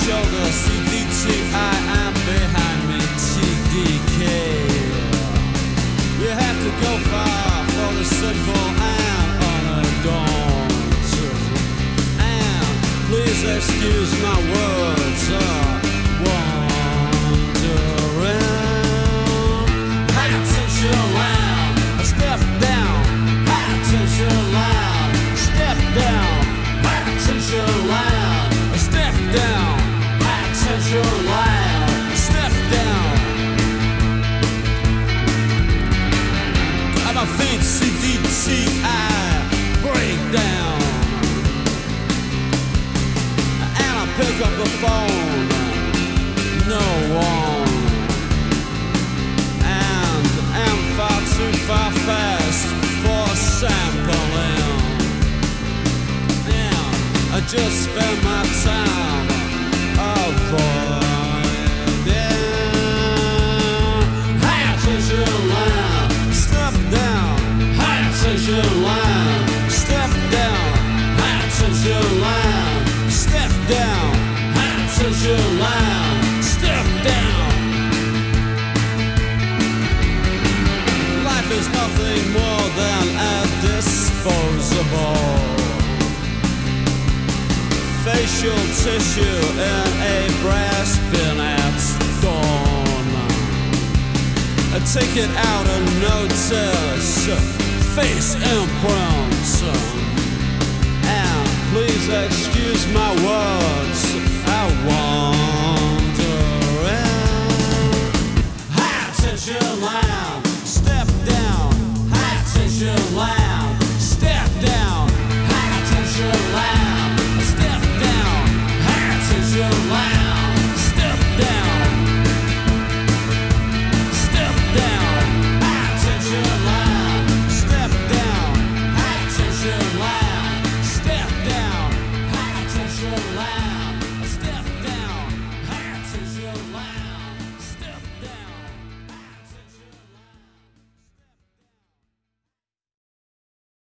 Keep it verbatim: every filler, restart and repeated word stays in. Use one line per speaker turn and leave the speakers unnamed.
shoulder, C D T I, I'm behind me, T D K. You have to go far for the simple and unadorned. And please excuse my words, uh, wandering. High attention loud, step down. High attention loud, step down. High attention loud, step down. High attention loud, step down. Got my feet, C D T I, break down. And I pick up the phone, no one. And I'm far too far fast for sampling. And I just spend my time avoiding. High attention line, step down. High attention line, step down. High attention line, step down. High attention line, step down. Life is nothing more than a disposable facial tissue in a brass bin at dawn. Take it out and notice face imprints. And please excuse my words, I want